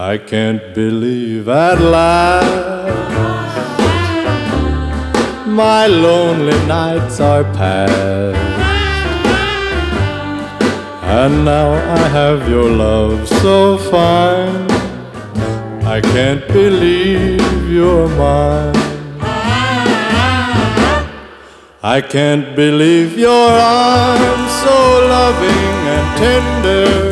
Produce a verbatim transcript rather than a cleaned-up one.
I can't believe at last my lonely nights are past, and now I have your love so fine. I can't believe you're mine. I can't believe your arms so loving and tender